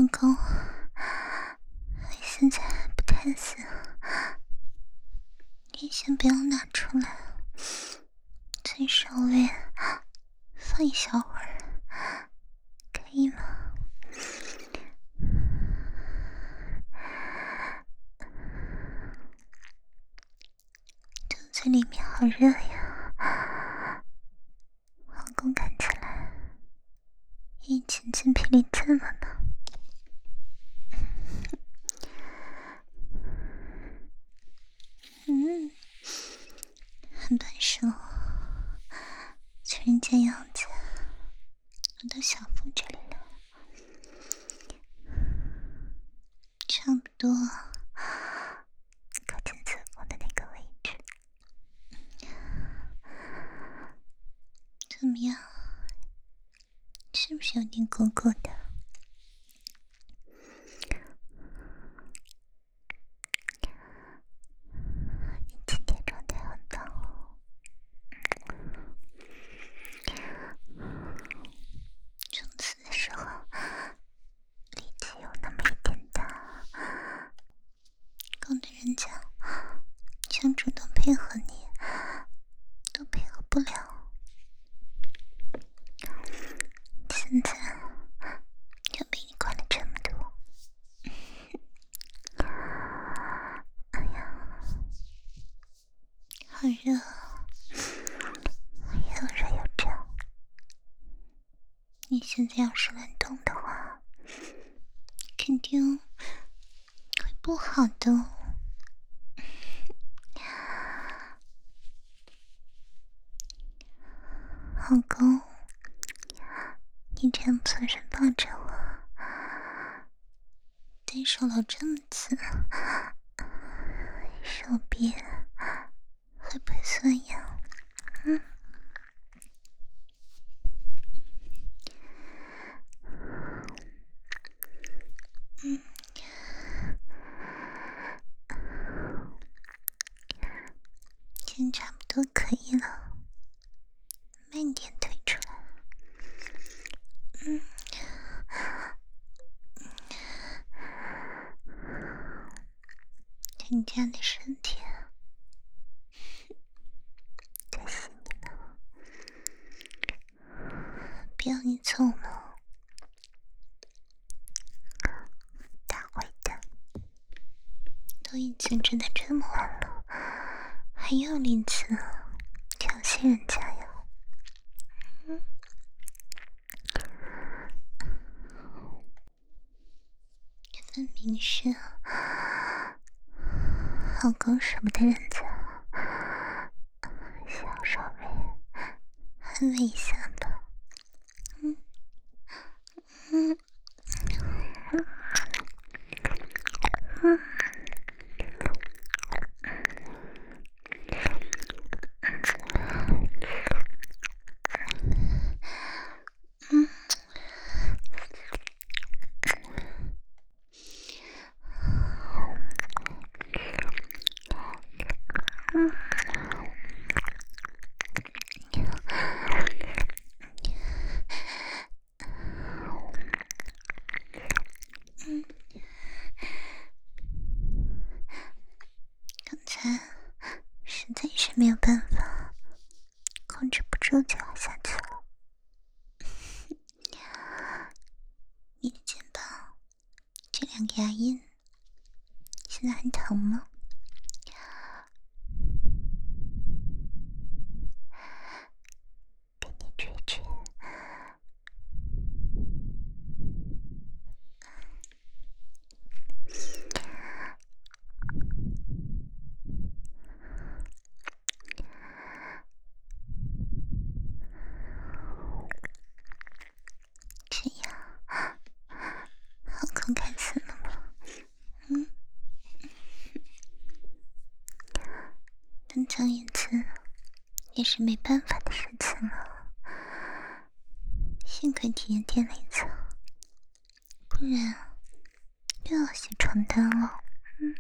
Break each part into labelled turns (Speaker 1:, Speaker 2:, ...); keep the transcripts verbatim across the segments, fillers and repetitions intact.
Speaker 1: 公，我现在还不太死，你先不要拿出来，再稍微放一小会儿，可以吗？肚子里面好热呀，老公看起来已经筋疲力尽了呢。嗯，很笨手，全人家样子，我到小腹这里了，差不多靠近子宫的那个位置。怎么样？是不是有点鼓鼓的？你今天状态很棒哦。冲刺的时候力气有那么一点大，搞得人家想主动配合你都配合不了。现在就被你管了这么多，哎呀，好热，又热又胀。你现在要是乱动的话，肯定会不好的哦。老公，你这样侧身抱着我，单手搂这么紧，手臂会不会酸痒？嗯。嗯，现在差不多可以了，慢点推出来。嗯，人家的身体在洗你呢，不要你走了，大坏蛋！都已经真的这么晚了，还有力气挑衅人家呀？嗯，分明是老公舍不得人家，想要稍微安慰一下吧。嗯嗯嗯嗯。嗯，嗯，嗯，刚才实在是没有办法，控制不住就要下去了。你的肩膀这两个牙印现在还疼吗？给你吹吹。这样好口感死了吗？嗯，但讲一次也是没办法的事情了，幸亏体验店了一次，不然又要洗床单了。嗯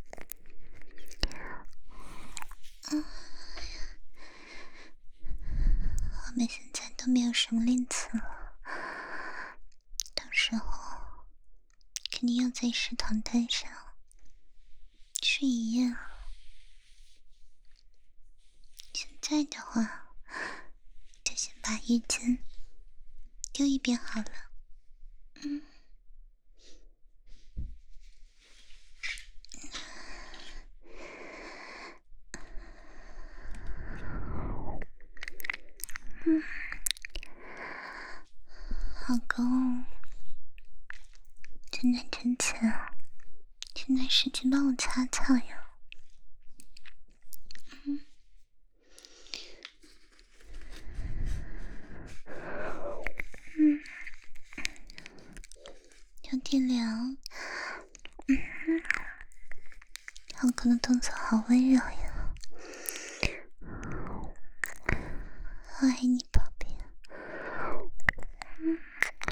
Speaker 1: 嗯，我们现在都没有什么力气了，到时候肯定要在食堂待上睡一夜了。现在的话，就先把浴巾丢一边好了。嗯。嗯，老公，真难真切啊！现在使劲帮我擦擦呀。嗯。嗯，有点凉。嗯哼，老公的动作好温柔呀，我爱你，宝贝。嗯。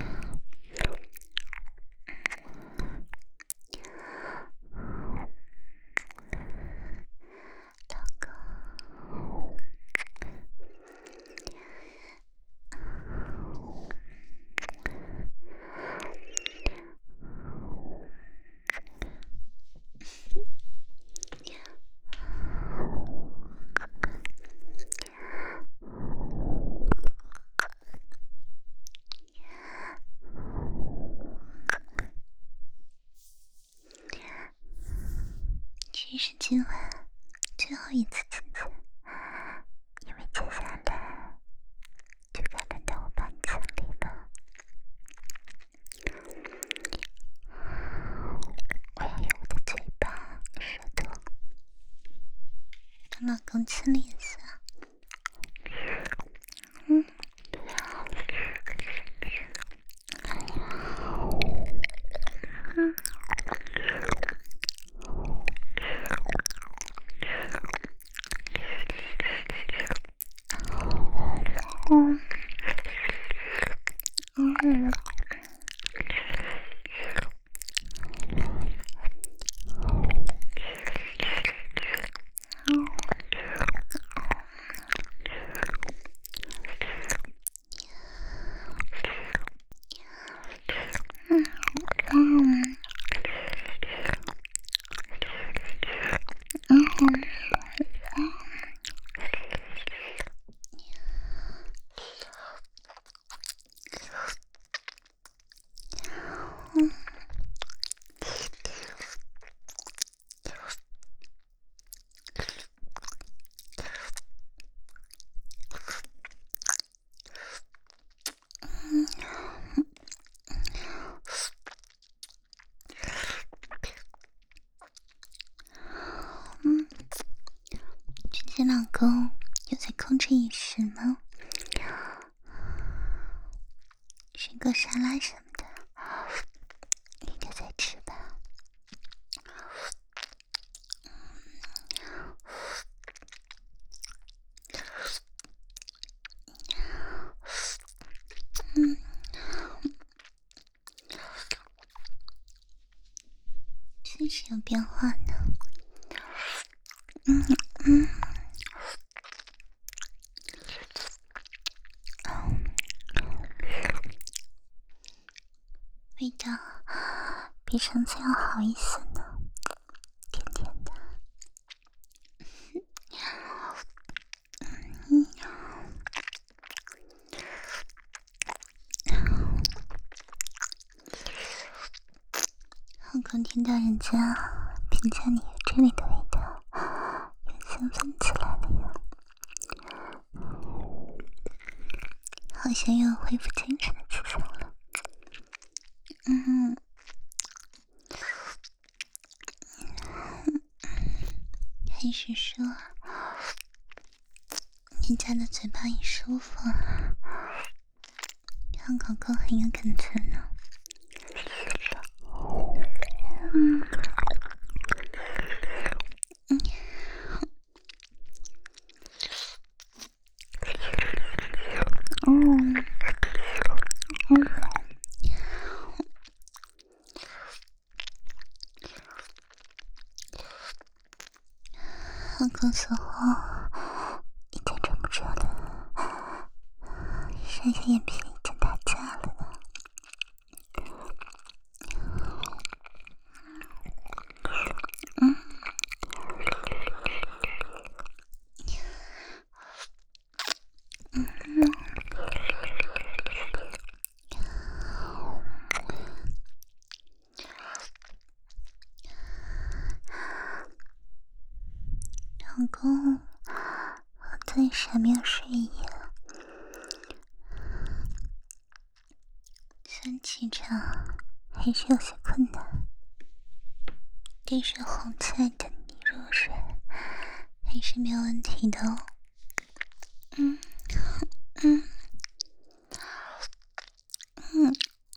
Speaker 1: 老公。这是今晚最后一次亲亲，因为接下来就该轮到我把你清理了。我要用我的嘴巴、舌头帮老公清理一下。嗯。嗯。嗯。嗯。嗯。嗯，最近老公有在控制饮食吗？水果沙拉什么的，应该在吃吧？嗯。确实有变化呢。嗯嗯。味道比上次要好一些呢，甜甜的。嗯。老公听到人家评价你这里的味道，也兴奋起来了呀，好像又恢复精神的起床了。嗯。还是说人家的嘴巴一舒服，让狗狗很有感觉呢。嗯。嗯。嗯。嗯。老公死后一点忍不住了，晒下眼皮已经打架了呢。 公在上面睡意，算起着还是有些困难，但是哄起来的你入睡还是没有问题的哦。嗯嗯嗯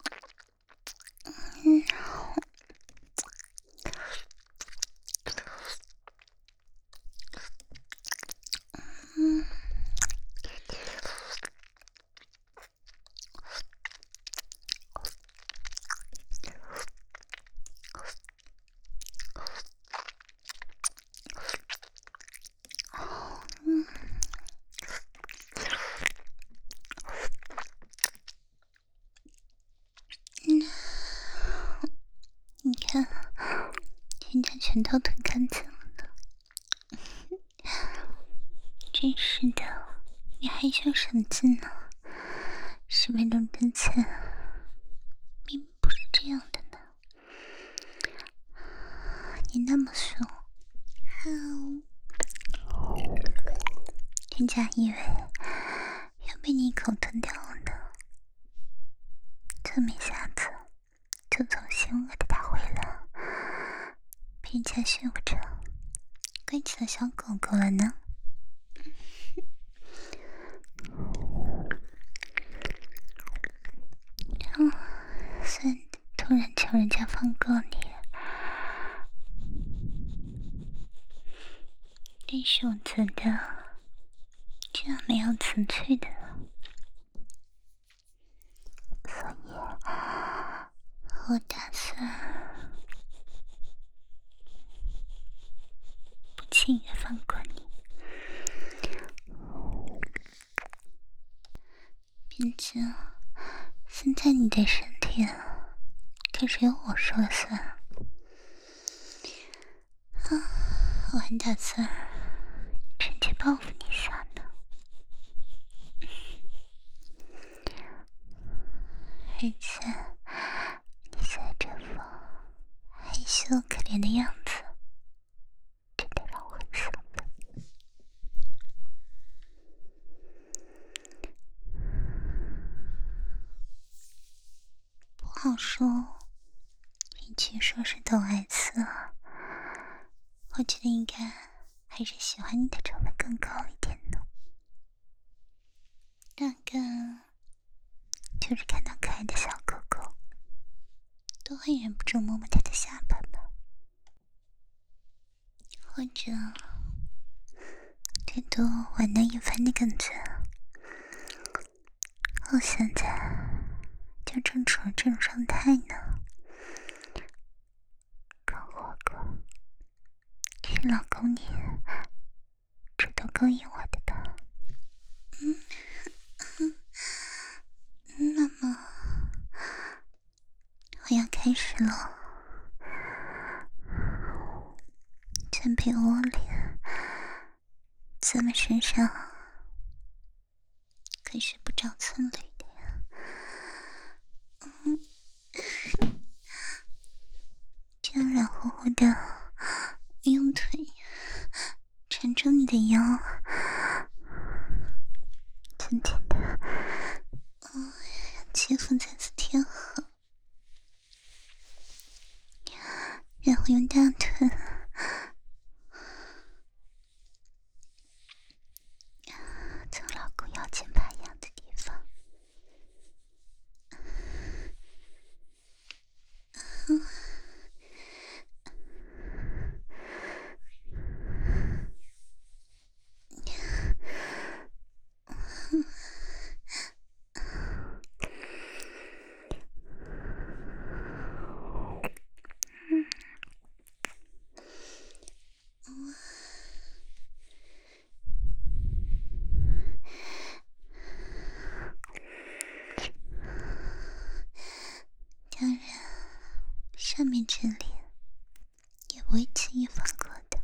Speaker 1: 嗯嗯。你看，人家全都吞干净了呢。真是的，你还想什么劲呢？是为了挣钱，明明不是这样的呢。你那么凶，人家以为要被你一口吞掉了呢，这没下子就从心恶的打回来，被人家训不着，乖起了小狗狗了呢。嗯，虽然突然求人家放过你，但是我觉得这样没有情趣的，所以我打算不轻易放过你。毕竟现在你的身体可是由我说了算啊，我还打算趁机报复你一下呢。而且你现在这副害羞可怜的样子，真的让我很兴奋。不好说，与其说是懂爱色，我觉得应该还是喜欢你的成分更高一点呢。大概就是看到可爱的小狗狗，都会忍不住摸摸它的下巴吧，或者最多玩弄一番的感觉。我现在就正处于这种状态呢，更何况是老公你主动勾引我的吧。嗯嗯，那么我要开始了。在被窝里，咱们身上可是不着寸缕的呀。嗯，这样软乎乎的，用腿缠住你的腰，紧紧的，嗯，肌肤再次贴合，然后用大腿从老公腰间爬痒的地方，嗯，当然，上面这里也不会轻易放过的。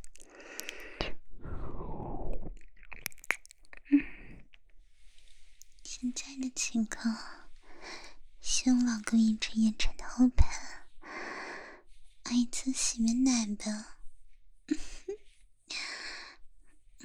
Speaker 1: 嗯，现在的情况，希望老公一直延长的后盘，爱一次洗面奶吧。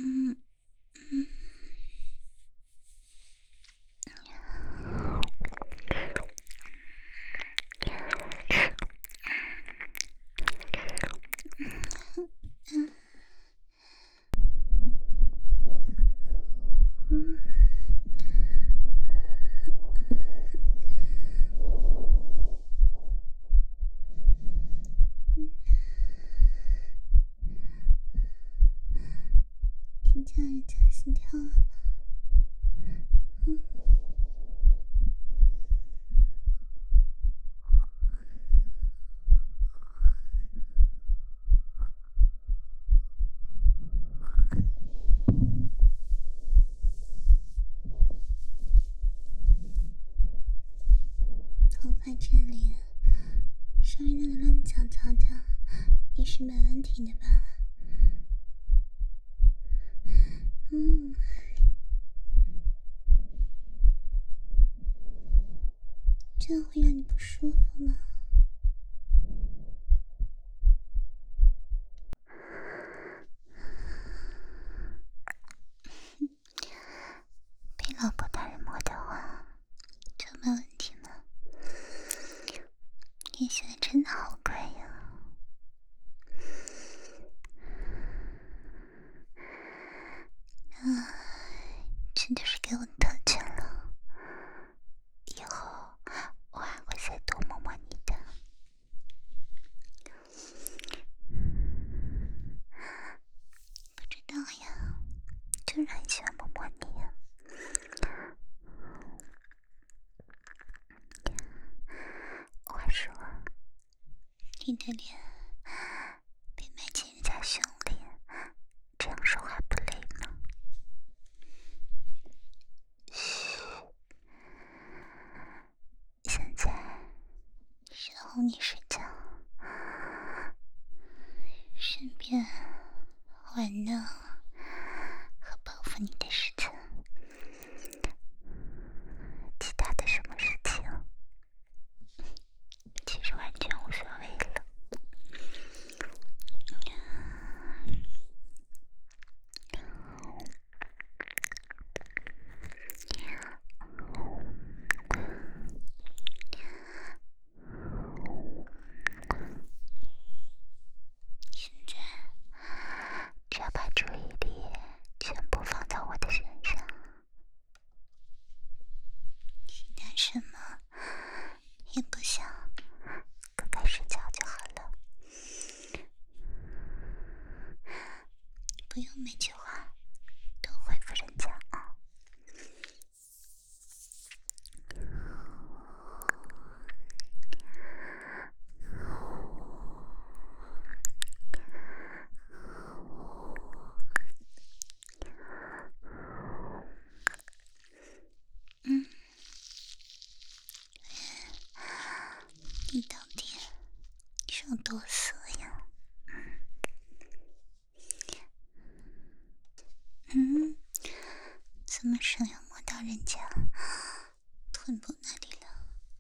Speaker 1: 在这里稍微弄得乱糟糟的，也是没问题的吧？嗯，这样会让你不舒服吗？被老婆大人摸的话，就没问题吗？你现在真的好乖呀！啊，这就是给我特权了。以后我还会再多摸摸你的。不知道呀，就是很喜欢摸摸你呀。话说，你的脸被埋进人家胸里，这样说话不累吗？嘘，现在是哄你睡觉，顺便玩闹和报复你的事情，其他的什么事情其实完全无所谓了。现在只要把注意力全部放到我的身上，其他什么也不想，乖乖睡觉就好了。不用每句话都回复人家啊。嗯，你到底是有多色呀？嗯，怎么手又摸到人家臀部那里了？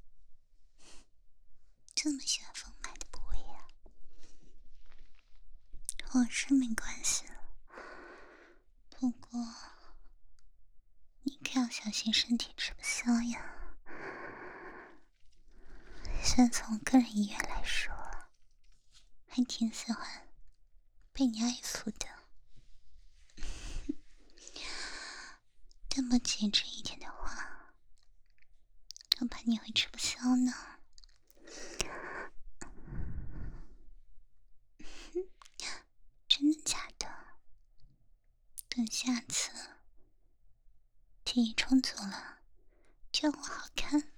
Speaker 1: 这么喜欢丰满的部位呀？我是没关系，不过你可要小心身体吃不消呀。虽然从个人意愿来说，还挺喜欢被你爱抚的，但不节制一点的话，我怕你会吃不消呢。真的假的？等下次体力充足了，就让我好看。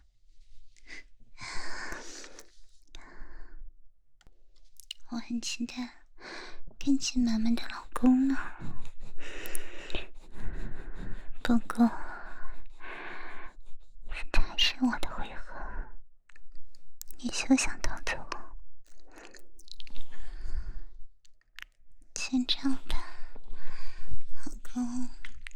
Speaker 1: 我很期待跟见满满的老公呢。不过现在还是我的回合，你休想逃走。先这样吧，老公。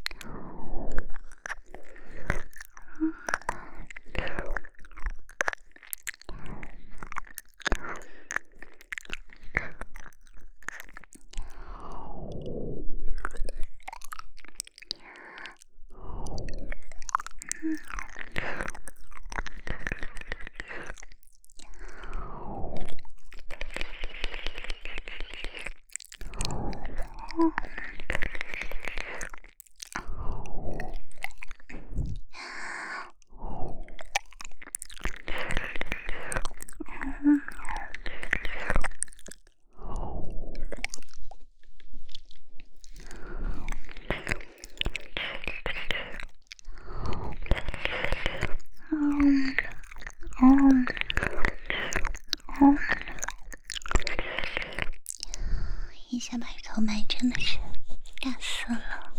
Speaker 1: 一下把头埋真的是尬死了。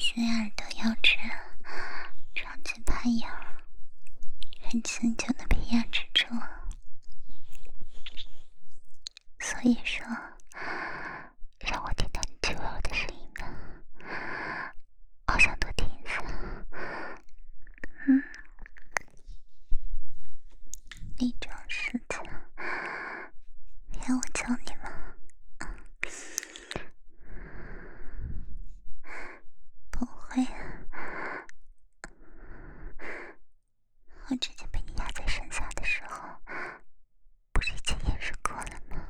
Speaker 1: 些耳朵腰肢长期怕痒，很轻就能被压制住，所以说让我听到你求饶的声音吧，好想多听一次。嗯，那种事情让我教你吗？不会啊，我之前被你压在身下的时候，不是已经演示过了吗？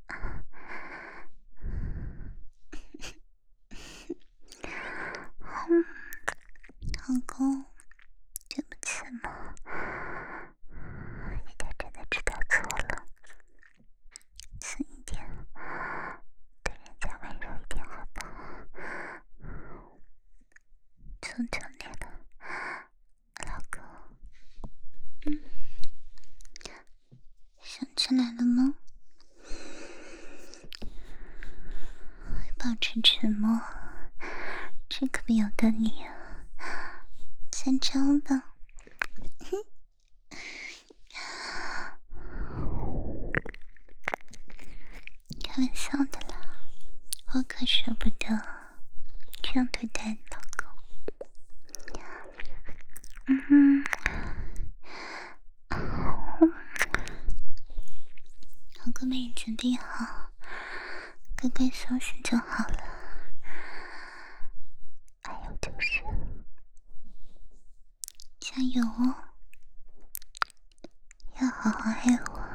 Speaker 1: 嗯，老公，对不起嘛，一点真的知道错了，轻一点，对人家温柔一点好不好？求求你了，老公。嗯，想起来了吗？保持沉默，这可不由得你啊。先招吧。开玩笑的啦，我可舍不得这样对待你老公。嗯哼，老公被你准备好，乖乖休息就好了。还有就是加油哦，要好好爱我，